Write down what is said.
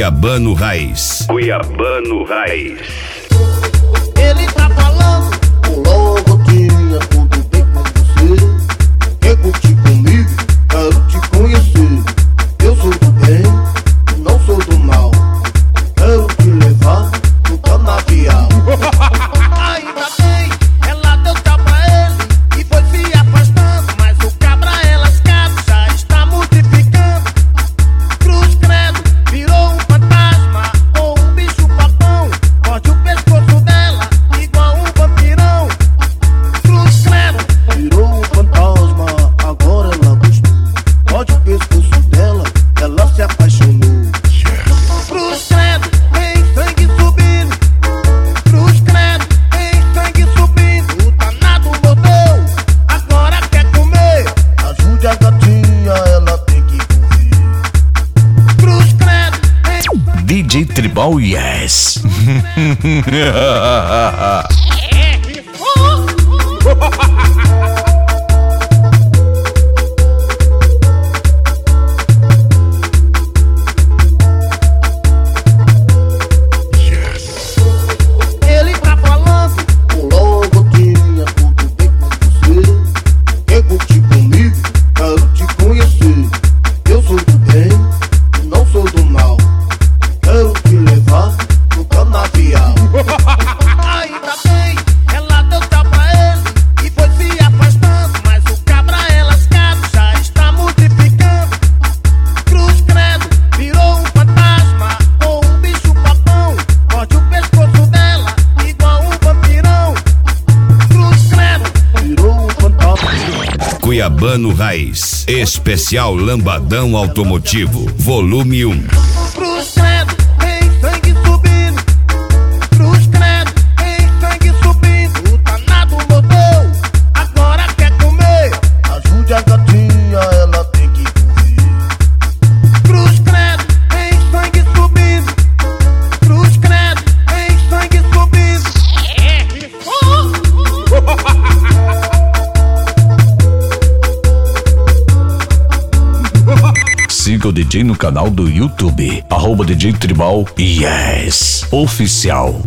Cuiabano Raiz. Cuiabano Raiz. Ele tá falando, logo tinha tudo bem com você. Quer curtir comigo? Quero te conhecer. Eu sou do bem, não sou do mal. Quero te levar no canavial. Ainda bem, ela deu tchau pra ele e foi se afastando. Mas o cabra é lascado, já está multiplicando. Cruz credo, virou um fantasma ou um bicho papão. Morde o pescoço dela igual um vampirão. Cruz credo, virou um fantasma, agora ela gostou. Morde o pescoço dela, ela se apaixonou. Cruz credo, tem sangue subindo. Cruz credo, tem sangue subindo. O danado mordeu, agora quer comer. Ajude a gatinha, ela tem que correr. Cruz credo, tem... DJ Tribal Yes. Ele tá falando, logo tinha tudo bem com você. Quer curtir comigo? Quero te conhecer. Eu sou do bem, não sou do mal. Quero te levar no canavial. Ainda bem, ela deu tchau pra ele e foi se afastando. Mas o cabra é lascado, já está multiplicando. Cruz credo, virou um fantasma ou um bicho papão. Morde o pescoço dela igual um vampirão. Cruz credo, virou um fantasma. Cuiabano Raiz. Especial Lambadão Automotivo. Volume 1. Cruz credo, tem sangue subindo. Cruz credo, tem sangue subindo. O danado mordeu, agora quer comer. Ajude a gatinha, ela tem que correr. Cruz credo, tem sangue subindo. Cruz credo, tem sangue subindo. Siga o DJ no canal do YouTube, @DJ Tribal Yes Oficial.